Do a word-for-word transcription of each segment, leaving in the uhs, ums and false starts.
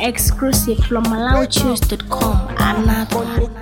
Exclusive from malawi choose dot com. Another.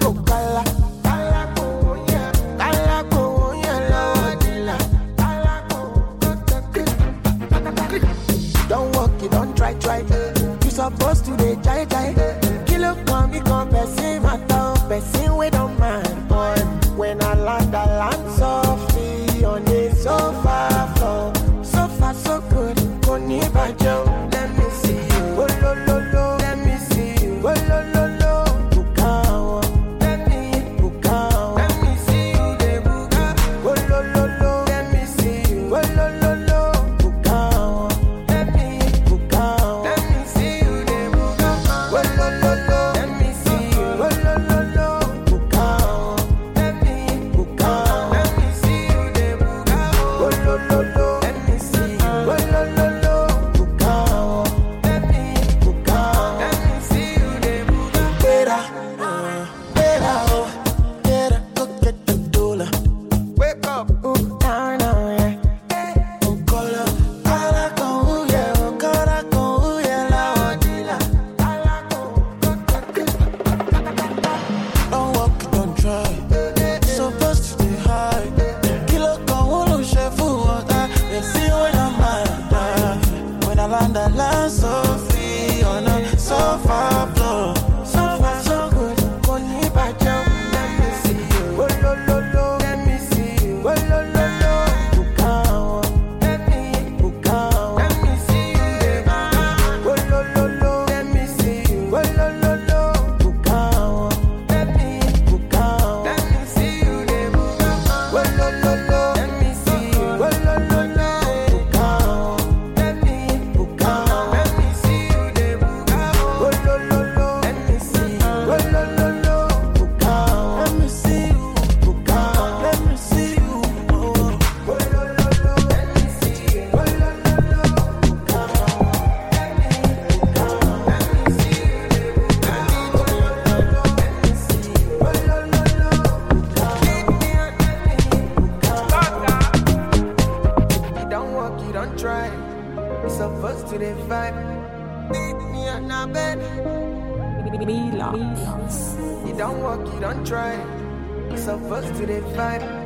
Don't walk, you don't try, try. You supposed to be jai jai. Kilo come, become person, matter, person we don't mind. Boy, when I land, I land softly on the sofa floor. So far, so good. Koni bajo, let me see you. Oh lo lo lo, let me see you. Oh lo lo lo, bukawa. Let me bukawa. Let me see you, de buka. Oh lo lo lo, let me see you. Oh lo lo lo, bukawa. Let me bukawa. Let me see you, de buka. Oh lo lo lo, let me see you. Oh lo lo lo, bukawa. Let me bukawa. Let me see you, de buka. Oh lo lo lo, let me see you. Oh lo lo lo, bukawa. Let me bukawa. Let me see you, de buka. Better, uh, better, oh, better go get the dollar. Wake up, ooh, now, now, yeah. Oh, color, color, go, yeah, oh, color, go, yeah, la, oh, dila. Don't walk, don't try. Supposed to stay high. Kilo con uno chef water. They see when I'm mad. When I land, I land so free on a sofa floor. So far, so good. Koni bajo, let me see you. Oh lo lo lo, let me see you. Oh lo lo lo, bukawa. Let me bukawa. Let me see you, baby. Oh lo lo lo, let me see you. Oh lo lo lo, bukawa. Let me bukawa. Let me see you, baby. Oh lo lo lo, let me see you. Oh lo lo lo, bukawa. Let me bukawa. Let me see you, baby. Oh lo lo lo, let me see you. Oh lo lo lo, bukawa. Let me see you, bukawa. Let me see you. Oh oh lo lo lo, let me see you. Oh lo lo lo, bukawa. Let me bukawa. Let me see you, baby. Oh lo lo lo, let me see you. Oh lo lo lo, bukawa. You don't walk, you don't try. You supposed to the vibe. Meet me on a bed. You don't walk, you don't try. You supposed to the vibe.